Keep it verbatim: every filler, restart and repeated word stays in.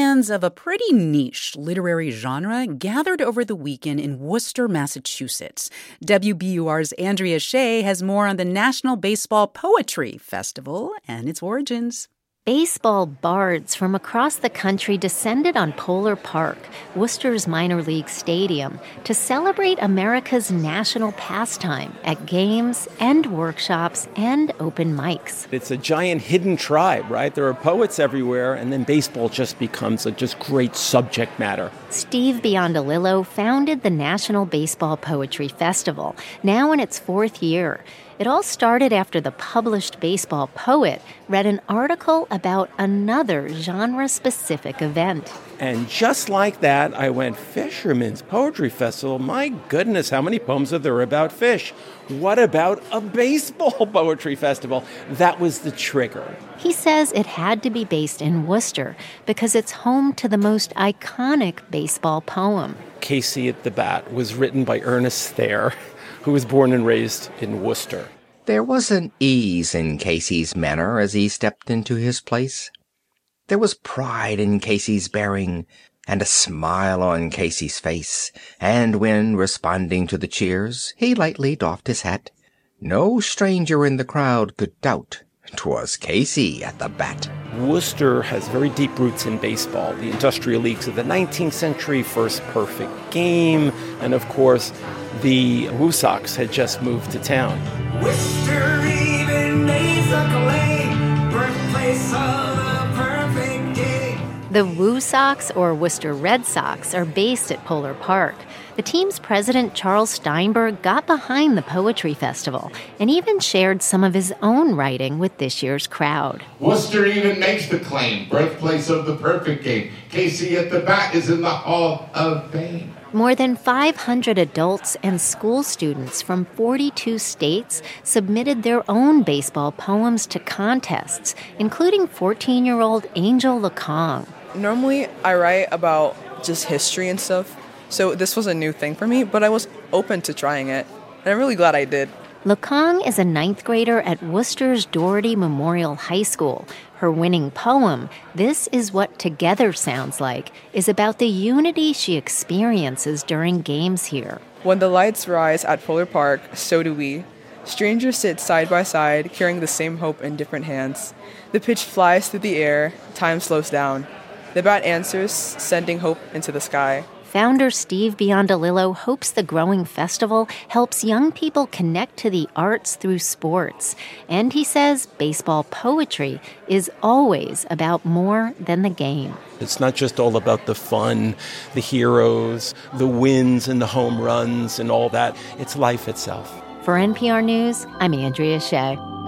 fans of a pretty niche literary genre gathered over the weekend in Worcester, Massachusetts. W B U R's Andrea Shea has more on the National Baseball Poetry Festival and its origins. Baseball bards from across the country descended on Polar Park, Worcester's minor league stadium, to celebrate America's national pastime at games and workshops and open mics. It's a giant hidden tribe, right? There are poets everywhere, and then baseball just becomes a just great subject matter. Steve Biondolillo founded the National Baseball Poetry Festival, now in its fourth year. It all started after the published baseball poet read an article about another genre-specific event. And just like that, I went, Fisherman's Poetry Festival? My goodness, how many poems are there about fish? What about a baseball poetry festival? That was the trigger. He says it had to be based in Worcester because it's home to the most iconic baseball poem. Casey at the Bat was written by Ernest Thayer, who was born and raised in Worcester. There was an ease in Casey's manner as he stepped into his place. There was pride in Casey's bearing, and a smile on Casey's face, and when, responding to the cheers, he lightly doffed his hat, no stranger in the crowd could doubt 'twas Casey at the bat. Worcester has very deep roots in baseball. The industrial leagues of the nineteenth century, first perfect game, and of course, the Woo Sox had just moved to town. Worcester even needs a claim, birthplace of the perfect game. The Woo Sox, or Worcester Red Sox, are based at Polar Park. The team's president, Charles Steinberg, got behind the Poetry Festival and even shared some of his own writing with this year's crowd. Worcester even makes the claim, birthplace of the perfect game. Casey at the Bat is in the Hall of Fame. More than five hundred adults and school students from forty-two states submitted their own baseball poems to contests, including fourteen-year-old Angel LeCong. Normally, I write about just history and stuff, so this was a new thing for me, but I was open to trying it, and I'm really glad I did. LeCong is a ninth grader at Worcester's Doherty Memorial High School. Her winning poem, This Is What Together Sounds Like, is about the unity she experiences during games here. When the lights rise at Polar Park, so do we. Strangers sit side by side, carrying the same hope in different hands. The pitch flies through the air, time slows down. The bat answers, sending hope into the sky. Founder Steve Biondolillo hopes the growing festival helps young people connect to the arts through sports. And he says baseball poetry is always about more than the game. It's not just all about the fun, the heroes, the wins and the home runs and all that. It's life itself. For N P R News, I'm Andrea Shea.